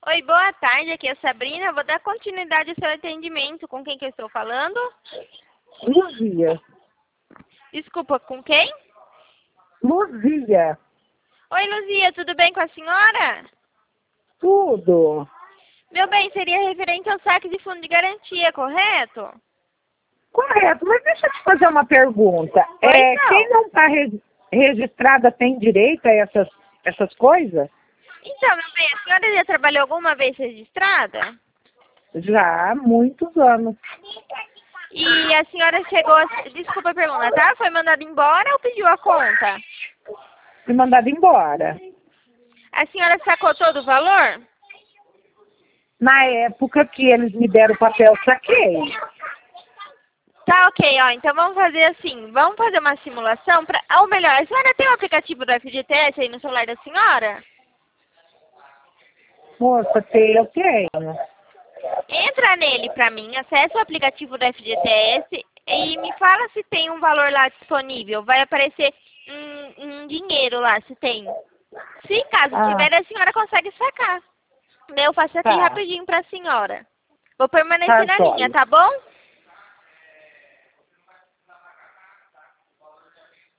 Oi, boa tarde, aqui é a Sabrina. Eu vou dar continuidade ao seu atendimento. Com quem que eu estou falando? Luzia. Desculpa, com quem? Luzia. Oi, Luzia, tudo bem com a senhora? Tudo. Meu bem, seria referente ao saque de fundo de garantia, correto? Correto, mas deixa eu te fazer uma pergunta. Pois não. Quem não está registrada tem direito a essas coisas? Então, meu bem, a senhora já trabalhou alguma vez registrada? Já há muitos anos. E a senhora chegou a... Desculpa a pergunta, tá? Foi mandada embora ou pediu a conta? Fui mandada embora. A senhora sacou todo o valor? Na época que eles me deram o papel, saquei. Tá, ok, ó. Então vamos fazer assim. Vamos fazer uma simulação pra... Ou melhor, a senhora tem o aplicativo do FGTS aí no celular da senhora? Moça, eu tenho. Entra nele pra mim, acessa o aplicativo do FGTS e me fala se tem um valor lá disponível. Vai aparecer um dinheiro lá, se tem. Se caso tiver, a senhora consegue sacar. Eu faço aqui Tá. rapidinho pra senhora. Vou permanecer na linha, Jóia. tá bom?